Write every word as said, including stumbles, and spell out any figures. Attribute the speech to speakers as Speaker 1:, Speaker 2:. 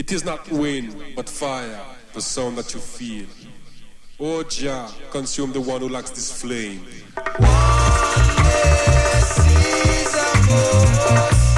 Speaker 1: It is not wind, but fire, the sound that you feel. Oh Jah, consume the one who lacks this flame.
Speaker 2: One day sees a ghost.